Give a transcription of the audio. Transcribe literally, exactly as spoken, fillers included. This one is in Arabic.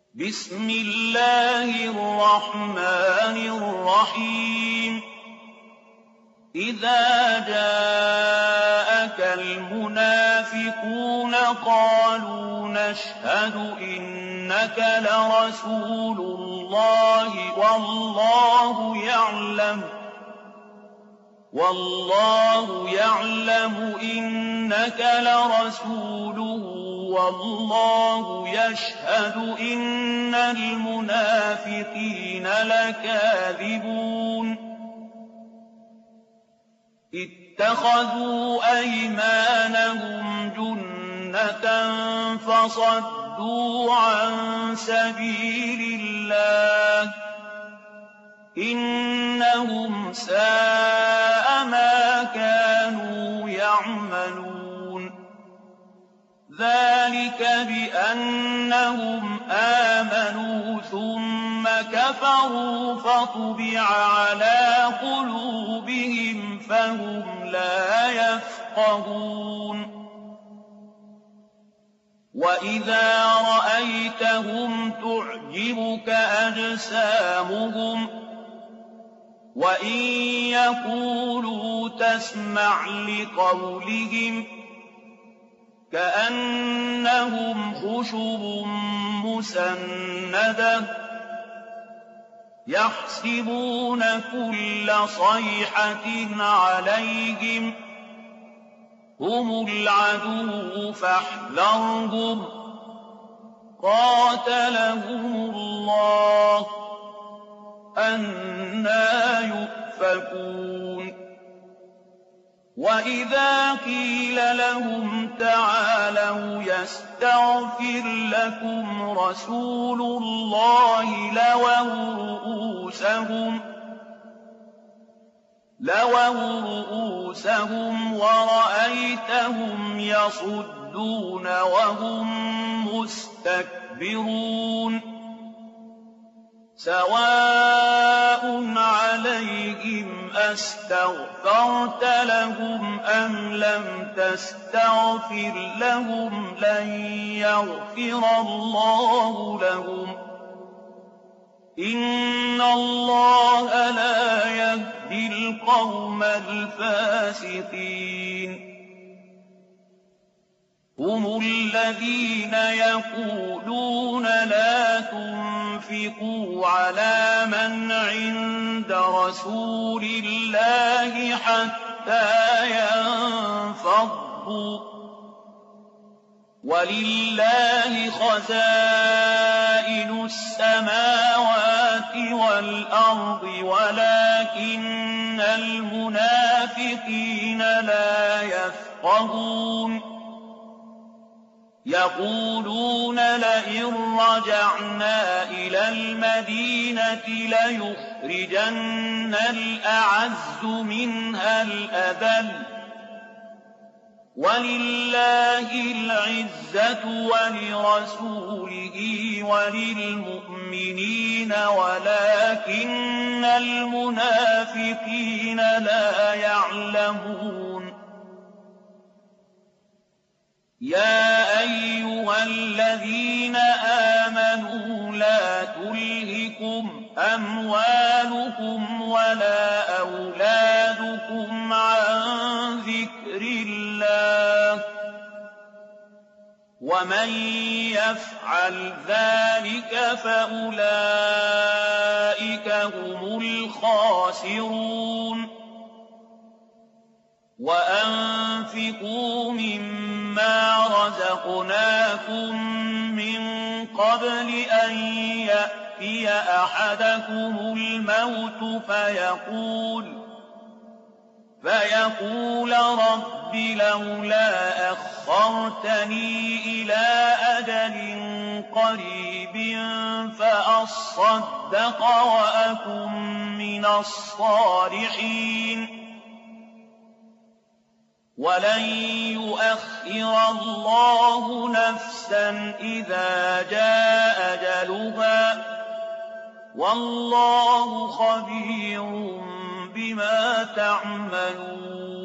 بسم الله الرحمن الرحيم إذا جاءك المنافقون قالوا نشهد إنك لرسول الله والله يعلم والله يعلم إنك لرسوله والله يشهد إن المنافقين لكاذبون اتخذوا أيمانهم جنة فصدوا عن سبيل الله إنهم ساء ما كانوا يعملون ذلك بأنهم آمنوا ثم كفروا فطبع على قلوبهم فهم لا يفقهون وإذا رأيتهم تعجبك أجسامهم وإن يقولوا تسمع لقولهم كأنهم خشب مسندة يحسبون كل صيحة عليهم هم العدو فاحذرهم قاتلهم الله أنى يؤفكون وإذا قيل لهم تعالوا يستغفر لكم رسول الله لووا رؤوسهم لووا رؤوسهم ورأيتهم يصدون وهم مستكبرون سواء عليهم أستغفرت لهم أم لم تستغفر لهم لن يغفر الله لهم إن الله لا يهدي القوم الفاسقين هم الذين يقولون لا تنفقوا على من عند رسول الله حتى ينفضوا ولله خزائن السماوات والأرض ولكن المنافقين لا يفقهون يقولون لئن رجعنا إلى المدينة ليخرجن الأعز منها الأذل ولله العزة ولرسوله وللمؤمنين ولكن المنافقين لا يعلمون يا أيها الذين آمنوا لا تلهكم أموالكم ولا أولادكم عن ذكر الله ومن يفعل ذلك فأولئك هم الخاسرون وأنفقوا مما رزقناكم من قبل أن يأتي أحدكم الموت فيقول فيقول رب لولا أخرتني إلى أجل قريب فأصدق وأكن من الصالحين ولن يؤخر الله نفسا إذا جاء أجلها والله خبير بما تعملون